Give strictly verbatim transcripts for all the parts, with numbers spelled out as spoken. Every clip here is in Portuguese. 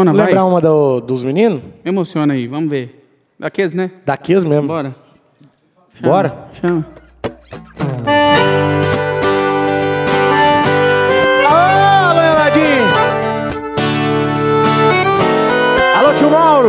Emociona, vai. Lembrar uma do, dos meninos? Emociona aí, vamos ver. Daqueles, né? Daqueles mesmo. Bora. Chama, Bora? Chama. Alô, Leonardinho! Alô, tio Mauro!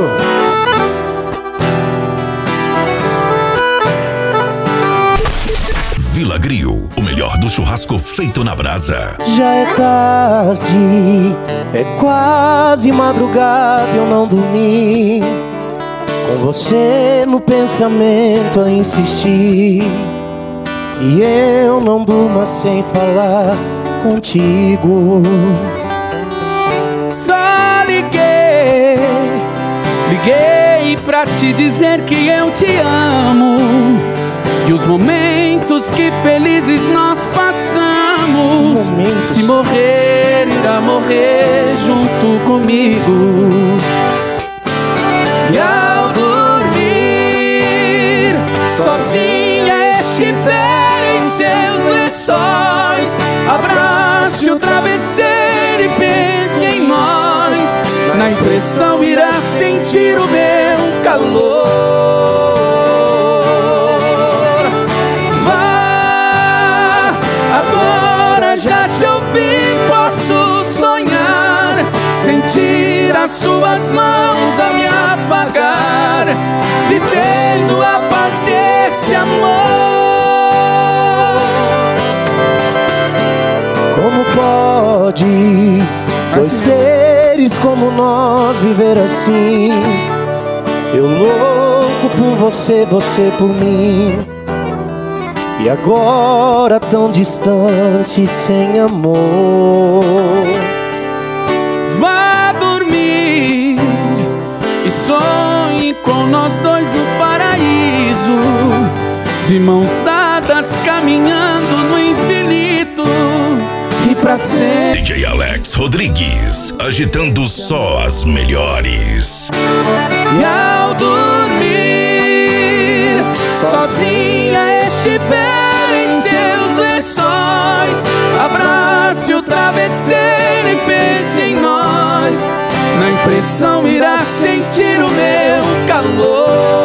Vila Grill, o melhor do churrasco feito na brasa. Já é tarde, é quase madrugada, eu não dormi. Com você no pensamento a insistir. E eu não durmo sem falar contigo. Só liguei, liguei pra te dizer que eu te amo. E os momentos que felizes nós passamos, Momentos. se morrer, irá morrer junto comigo. E ao dormir, sozinha estiver em seus lençóis, abrace o travesseiro e pense em nós. Na impressão irá sentir o meu calor. Já te ouvi, posso sonhar, sentir as suas mãos a me afagar, vivendo a paz desse amor. Como pode dois seres como nós viver assim? Eu louco por você, você por mim. E agora tão distante, sem amor. Vá dormir e sonhe com nós dois no paraíso, de mãos dadas caminhando no infinito e pra sempre. D J Alex Rodrigues, agitando só as melhores. E ao dormir, sozinha estiver em seus lençóis, abrace o travesseiro e pense em nós. Na impressão irá sentir o meu calor.